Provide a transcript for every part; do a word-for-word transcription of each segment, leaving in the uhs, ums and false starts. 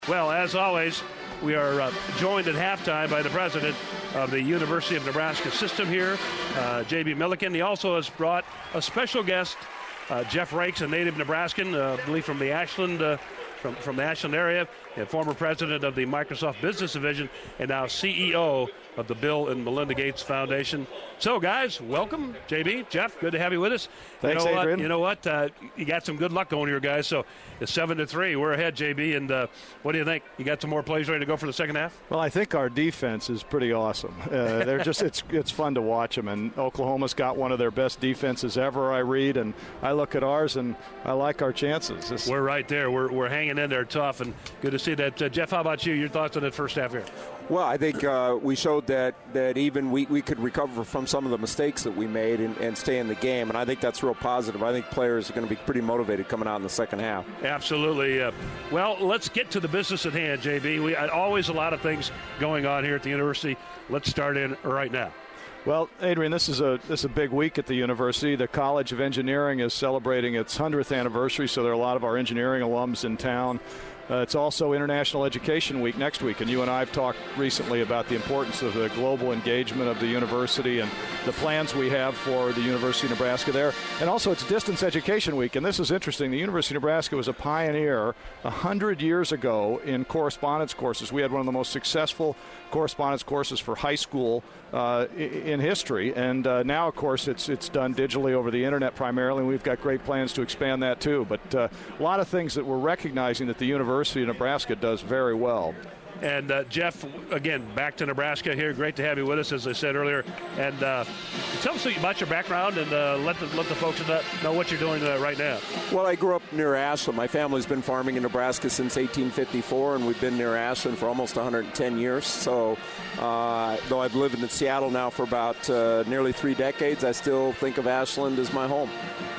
Well, as always, we are uh, joined at halftime by the president of the University of Nebraska system here, uh, J B Milliken. He also has brought a special guest, uh, Jeff Rakes, a native Nebraskan, uh, I believe from the Ashland, uh, from, from the Ashland area, and former president of the Microsoft Business Division, and now C E O of the Bill and Melinda Gates Foundation. So, guys, welcome, J B, Jeff. Good to have you with us. Thanks, you know Adrian. What, you know what? Uh, you got some good luck going here, guys. So it's seven to three. We're ahead, J B. And uh, what do you think? You got some more plays ready to go for the second half? Well, I think our defense is pretty awesome. Uh, they're just it's it's fun to watch them. And Oklahoma's got one of their best defenses ever, I read. And I look at ours, and I like our chances. This we're right there. We're we're hanging in there tough, and good to see that. Uh, Jeff, how about you? Your thoughts on that first half here? Well, I think uh, we showed that, that even we, we could recover from some of the mistakes that we made and, and stay in the game, and I think that's real positive. I think players are going to be pretty motivated coming out in the second half. Absolutely. Uh, well, let's get to the business at hand, J B. We had always a lot of things going on here at the university. Let's start in right now. Well, Adrian, this is a this is a big week at the university. The College of Engineering is celebrating its hundredth anniversary, so there are a lot of our engineering alums in town. Uh, it's also International Education Week next week, and you and I have talked recently about the importance of the global engagement of the university and the plans we have for the University of Nebraska there. And also it's Distance Education Week, and this is interesting. The University of Nebraska was a pioneer one hundred years ago in correspondence courses. We had one of the most successful correspondence courses for high school uh, in history, and uh, now, of course, it's it's done digitally over the internet primarily, and we've got great plans to expand that too. But uh, a lot of things that we're recognizing that the University of Nebraska does very well. And uh, Jeff, again, back to Nebraska here. Great to have you with us, as I said earlier. And uh, tell us about your background, and uh, let the let the folks know what you're doing uh, right now. Well, I grew up near Ashland. My family's been farming in Nebraska since eighteen fifty-four, and we've been near Ashland for almost one hundred ten years. So, uh, though I've lived in Seattle now for about uh, nearly three decades, I still think of Ashland as my home.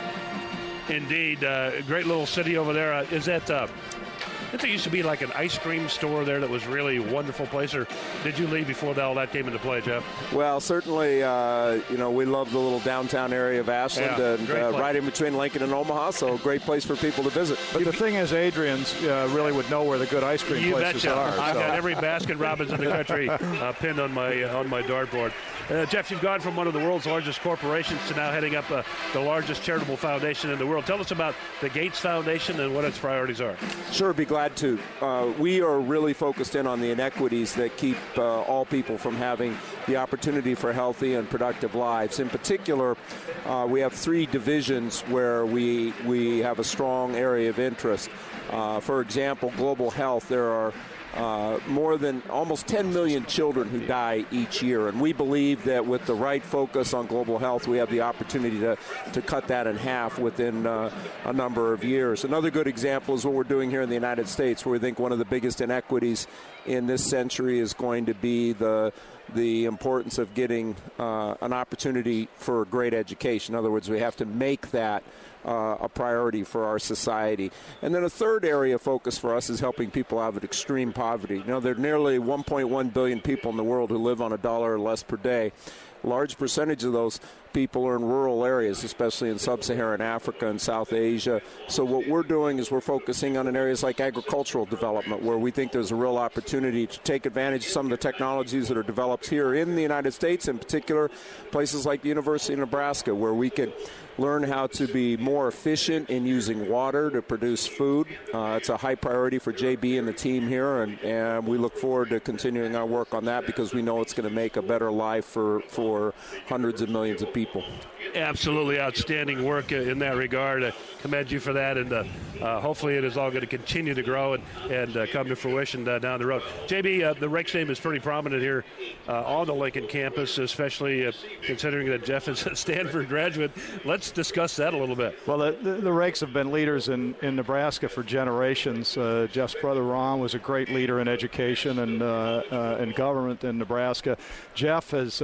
Indeed, uh, a great little city over there. Uh, is that? Uh, I think there used to be like an ice cream store there that was really a wonderful place, or did you leave before all that came into play, Jeff? Well, certainly, uh, you know, we love the little downtown area of Ashland, yeah, and uh, right in between Lincoln and Omaha, so a great place for people to visit. But you, the thing is, Adrian's uh, really would know where the good ice cream you places betcha. are. I've so. got every Baskin Robbins in the country uh, pinned on my uh, on my dartboard. Uh, Jeff, you've gone from one of the world's largest corporations to now heading up uh, the largest charitable foundation in the world. Tell us about the Gates Foundation and what its priorities are. Sure, be glad to. Uh, we are really focused in on the inequities that keep uh, all people from having the opportunity for healthy and productive lives. In particular, uh, we have three divisions where we, we have a strong area of interest. Uh, for example, global health. There are Uh, more than almost ten million children who die each year. And we believe that with the right focus on global health, we have the opportunity to, to cut that in half within uh, a number of years. Another good example is what we're doing here in the United States, where we think one of the biggest inequities in this century is going to be the the importance of getting uh, an opportunity for great education. In other words, we have to make that Uh, a priority for our society. And then a third area of focus for us is helping people out of extreme poverty. You know, there are nearly one point one billion people in the world who live on a dollar or less per day. A large percentage of those people are in rural areas, especially in sub-Saharan Africa and South Asia. So what we're doing is we're focusing on in areas like agricultural development, where we think there's a real opportunity to take advantage of some of the technologies that are developed here in the United States, in particular places like the University of Nebraska, where we could learn how to be more efficient in using water to produce food. Uh, it's a high priority for J B and the team here, and, and we look forward to continuing our work on that because we know it's going to make a better life for, for hundreds of millions of people. Absolutely outstanding work in that regard. I commend you for that, and uh, uh, hopefully it is all going to continue to grow and, and uh, come to fruition uh, down the road. J B, uh, the Rakes name is pretty prominent here uh, on the Lincoln campus, especially uh, considering that Jeff is a Stanford graduate. Let's discuss that a little bit. Well, the, the, the Rakes have been leaders in, in Nebraska for generations. Uh, Jeff's brother Ron was a great leader in education and uh, uh, and government in Nebraska. Jeff has uh,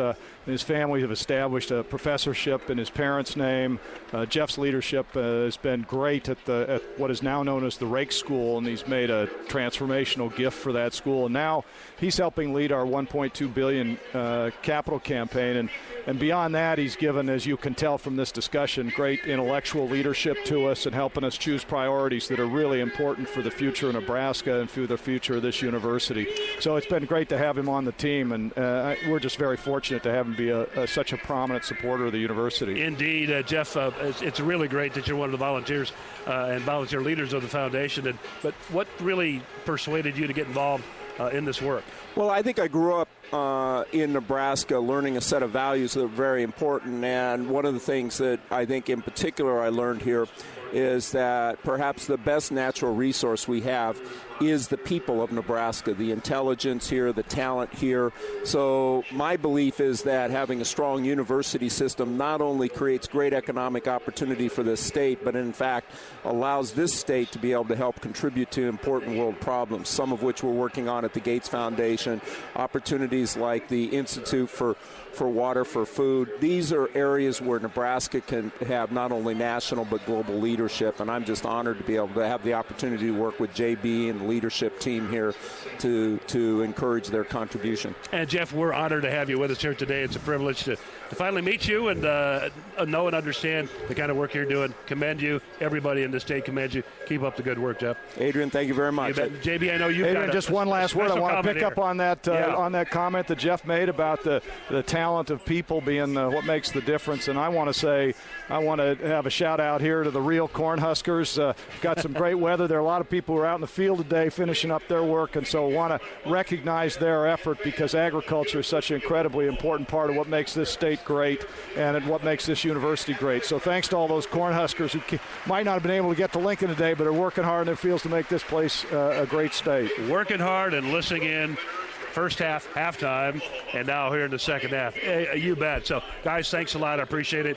his family have established a professorship in his parents' name. Uh, Jeff's leadership uh, has been great at the at what is now known as the Rake School, and he's made a transformational gift for that school. And now he's helping lead our one point two billion dollars uh, capital campaign. And, and beyond that, he's given, as you can tell from this discussion, great intellectual leadership to us and helping us choose priorities that are really important for the future of Nebraska and for the future of this university. So it's been great to have him on the team, and uh, we're just very fortunate to have him be a, a, such a prominent supporter of the university. Indeed, uh, Jeff, uh, it's, it's really great that you're one of the volunteers uh, and volunteer leaders of the foundation. And, but what really persuaded you to get involved uh, in this work? Well, I think I grew up uh, in Nebraska learning a set of values that are very important. And one of the things that I think in particular I learned here is that perhaps the best natural resource we have is the people of Nebraska, the intelligence here, the talent here. So my belief is that having a strong university system not only creates great economic opportunity for this state, but in fact allows this state to be able to help contribute to important world problems, some of which we're working on at the Gates Foundation, opportunities like the Institute for for Water for Food. These are areas where Nebraska can have not only national but global leadership, and I'm just honored to be able to have the opportunity to work with J B and the leadership team here to to encourage their contribution. And Jeff, we're honored to have you with us here today. It's a privilege to, to finally meet you and uh, know and understand the kind of work you're doing. Commend you. Everybody in the state commends you. Keep up the good work, Jeff. Adrian, thank you very much. You J B, I know you've Adrian, got a, just one last word. I want to pick here. up on that uh, yeah. on that comment that Jeff made about the, the talent of people being uh, what makes the difference. And I want to say, I want to have a shout out here to the real Cornhuskers. Uh, got some great weather. There are a lot of people who are out in the field today finishing up their work, and so I want to recognize their effort because agriculture is such an incredibly important part of what makes this state great and what makes this university great. So thanks to all those Cornhuskers who might not have been able to get to Lincoln today, but are working hard in their fields to make this place uh, a great state. Working hard and listening in. First half, halftime, and now here in the second half. Hey, you bet. So, guys, thanks a lot. I appreciate it.